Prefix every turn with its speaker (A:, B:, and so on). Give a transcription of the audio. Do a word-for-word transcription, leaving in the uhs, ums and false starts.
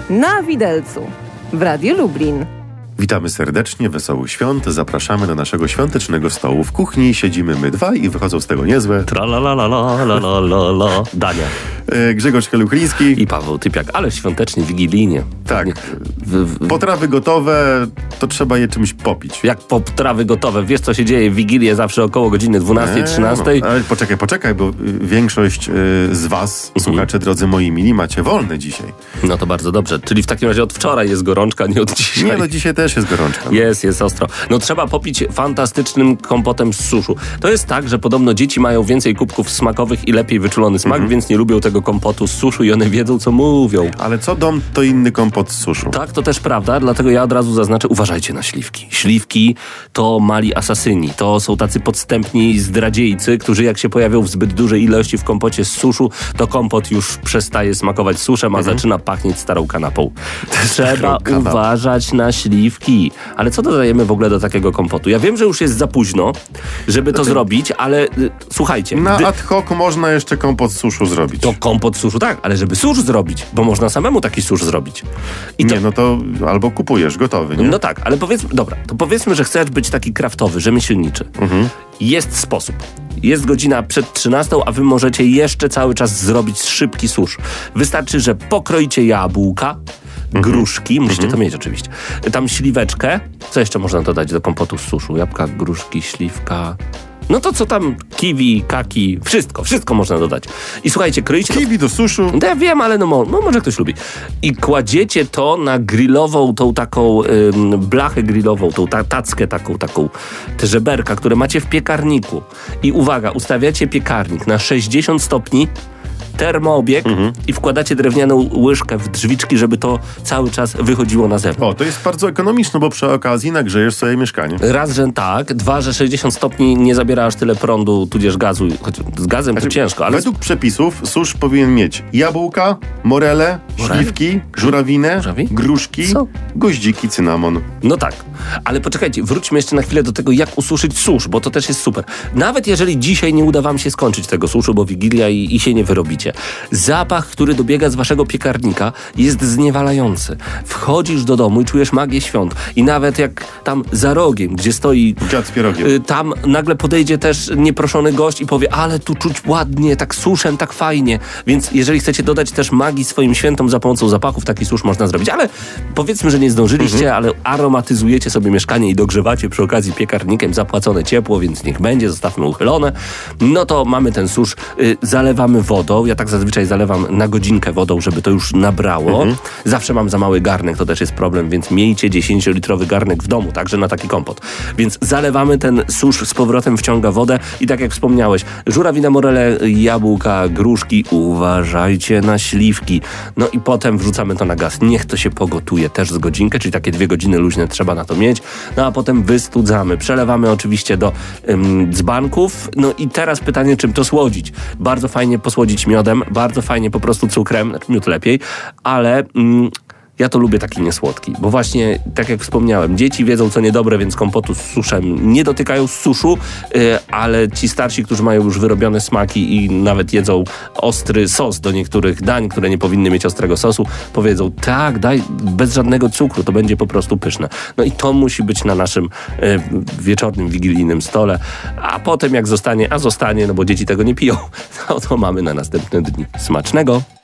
A: Na widelcu w Radiu Lublin.
B: Witamy serdecznie, wesołych świąt, zapraszamy do naszego świątecznego stołu. W kuchni siedzimy my dwa i wychodzą z tego niezłe
C: Tra-la-la-la-la-la-la-la Dania.
B: E, Grzegorz Heluchliński
C: I Paweł Typiak, ale świątecznie, wigilijnie.
B: Tak,
C: W, w,
B: potrawy gotowe, to trzeba je czymś popić.
C: jak potrawy gotowe. Wiesz, co się dzieje w Wigilię zawsze około godziny dwunastej, trzynastej?
B: No, ale poczekaj, poczekaj, bo y, większość y, z was,
C: Mhm.
B: słuchacze drodzy moi mili, macie wolne dzisiaj.
C: No to bardzo dobrze. Czyli w takim razie od wczoraj jest gorączka, nie od dzisiaj.
B: Nie, no dzisiaj też jest gorączka. No.
C: Jest, jest ostro. No trzeba popić fantastycznym kompotem z suszu. To jest tak, że podobno dzieci mają więcej kubków smakowych i lepiej wyczulony smak,
B: Mhm.
C: więc nie lubią tego kompotu z suszu i one wiedzą, co mówią.
B: Ale co dom, to inny kompot z suszu.
C: Tak, to też prawda, dlatego ja od razu zaznaczę, uważajcie na śliwki. Śliwki to mali asasyni, to są tacy podstępni zdradziejcy, którzy jak się pojawią w zbyt dużej ilości w kompocie z suszu, to kompot już przestaje smakować suszem, a
B: Mhm.
C: zaczyna pachnieć starą kanapą. Trzeba
B: kanapą.
C: uważać na śliwki. Ale co dodajemy w ogóle do takiego kompotu? Ja wiem, że już jest za późno, żeby to zrobić, ale y, słuchajcie.
B: Na
C: gdy-
B: ad hoc można jeszcze kompot z suszu zrobić.
C: to kompot suszu, tak, ale żeby susz zrobić, bo można samemu taki susz zrobić. I to,
B: Nie, no to albo kupujesz gotowy, nie?
C: No tak, ale powiedzmy, dobra, to powiedzmy, że chcesz być taki kraftowy, rzemieślniczy.
B: Mhm.
C: Jest sposób. Jest godzina przed trzynastą, a wy możecie jeszcze cały czas zrobić szybki susz. Wystarczy, że pokroicie jabłka, gruszki, musicie to mieć oczywiście, tam śliweczkę. Co jeszcze można dodać do kompotu z suszu? Jabłka, gruszki, śliwka... No to co tam, kiwi, kaki, wszystko, wszystko można dodać. I słuchajcie, kroicie to...
B: Kiwi do suszu.
C: No ja wiem, ale no, mo- no może ktoś lubi. I kładziecie to na grillową, tą taką ym, blachę grillową, tą ta- tackę taką, taką, te żeberka, które macie w piekarniku. I uwaga, ustawiacie piekarnik na sześćdziesiąt stopni, termoobieg i wkładacie drewnianą łyżkę w drzwiczki, żeby to cały czas wychodziło na zewnątrz.
B: O, to jest bardzo ekonomiczne, bo przy okazji nagrzejesz sobie mieszkanie.
C: Raz, że tak, dwa, że sześćdziesiąt stopni nie zabiera aż tyle prądu, tudzież gazu, choć z gazem to ciężko, ale...
B: Według przepisów susz powinien mieć jabłka, morele,
C: Morele?
B: śliwki, żurawinę,
C: Żurawi?
B: gruszki,
C: Co?
B: goździki, cynamon.
C: No tak, ale poczekajcie, wróćmy jeszcze na chwilę do tego, jak ususzyć susz, bo to też jest super. Nawet jeżeli dzisiaj nie uda wam się skończyć tego suszu, bo Wigilia i, i się nie wyrobicie, zapach, który dobiega z waszego piekarnika, jest zniewalający. Wchodzisz do domu i czujesz magię świąt. I nawet jak tam za rogiem, gdzie stoi...
B: Dziad z pierogiem.
C: y, Tam nagle podejdzie też nieproszony gość i powie, ale tu czuć ładnie, tak suszem, tak fajnie. Więc jeżeli chcecie dodać też magii swoim świętom za pomocą zapachów, taki susz można zrobić. Ale powiedzmy, że nie zdążyliście, ale aromatyzujecie sobie mieszkanie i dogrzewacie przy okazji piekarnikiem, zapłacone ciepło, więc niech będzie, zostawmy uchylone. No to mamy ten susz, y, zalewamy wodą. Ja tak zazwyczaj zalewam na godzinkę wodą, żeby to już nabrało. Zawsze mam za mały garnek, to też jest problem, więc miejcie dziesięciolitrowy garnek w domu, także na taki kompot. Więc zalewamy ten susz, z powrotem wciąga wodę i tak jak wspomniałeś, żurawina, morele, jabłka, gruszki, uważajcie na śliwki. No i potem wrzucamy to na gaz. Niech to się pogotuje też z godzinkę, czyli takie dwie godziny luźne trzeba na to mieć. No a potem wystudzamy. Przelewamy oczywiście do ym, dzbanków. No i teraz pytanie, czym to słodzić? Bardzo fajnie posłodzić miodem, bardzo fajnie po prostu cukrem, znaczy miód lepiej, ale mm, ja to lubię taki niesłodki, bo właśnie, tak jak wspomniałem, dzieci wiedzą co niedobre, więc kompotu z suszem nie dotykają z suszu, yy, ale ci starsi, którzy mają już wyrobione smaki i nawet jedzą ostry sos do niektórych dań, które nie powinny mieć ostrego sosu, powiedzą, tak, daj bez żadnego cukru, to będzie po prostu pyszne. No i to musi być na naszym yy, wieczornym, wigilijnym stole, a potem jak zostanie, a zostanie, no bo dzieci tego nie piją, no to mamy na następne dni. Smacznego!